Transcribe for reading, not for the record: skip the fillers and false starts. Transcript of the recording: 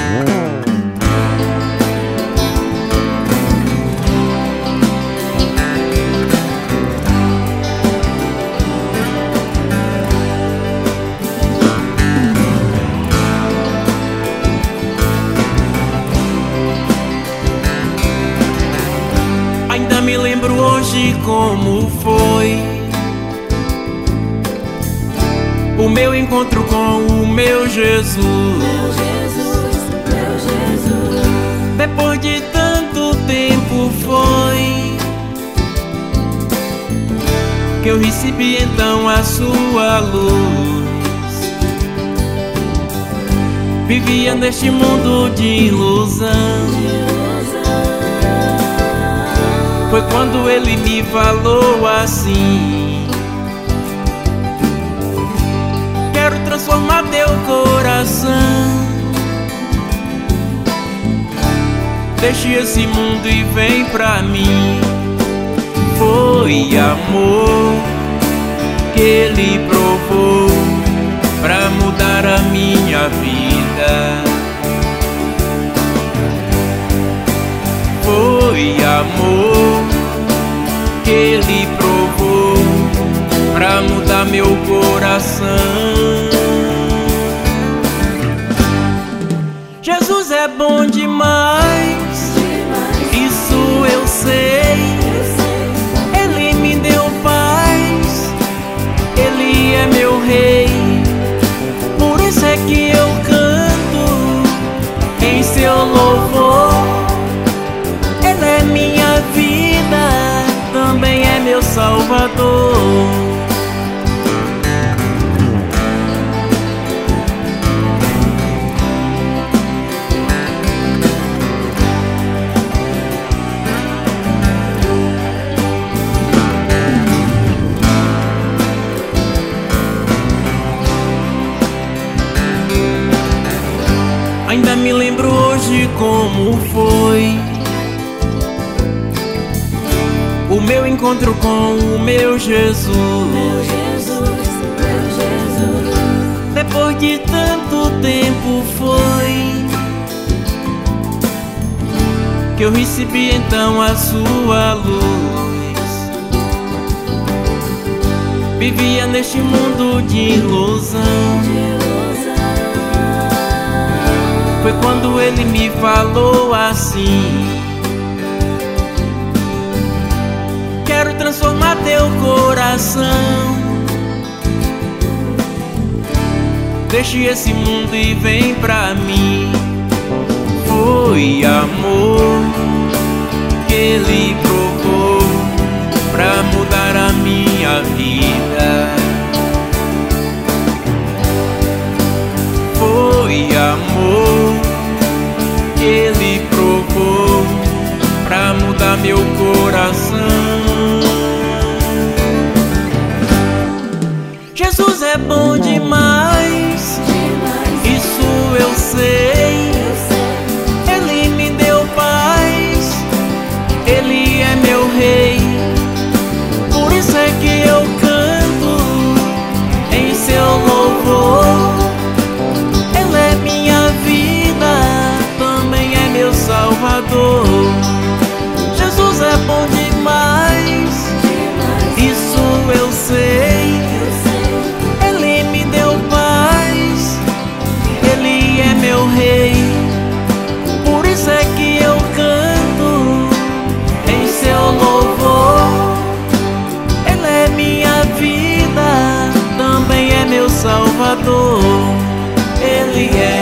Ainda me lembro hoje como foi o meu encontro com o meu Jesus. Depois de tanto tempo foi que eu recebi então a sua luz. Vivia neste mundo de ilusão. Foi quando ele me falou assim: quero transformar teu coração. Deixe esse mundo e vem pra mim. Foi amor que ele provou pra mudar a minha vida. Foi amor que ele provou pra mudar meu coração. Jesus é bom demais, isso eu sei. Ele me deu paz, ele é meu rei. Por isso é que eu canto em seu louvor. Ele é minha vida, também é meu Salvador. Ainda me lembro hoje como foi o meu encontro com o meu Jesus. Depois de tanto tempo foi que eu recebi então a sua luz. Vivia neste mundo de ilusão. Foi quando ele me falou assim: quero transformar teu coração. Deixe esse mundo e vem pra mim. Foi amor que ele provou pra mudar a minha vida. Foi amor que ele provou pra mudar meu coração. Jesus é bom demais, isso eu sei. Ele me deu paz, ele é meu rei. Por isso é que eu canto em seu louvor. Ele é minha vida, também é meu Salvador. Jesus é bom demais, isso eu sei. Ele me deu paz, ele é meu rei. Por isso é que eu canto em seu louvor. Ele é minha vida, também é meu Salvador. Ele é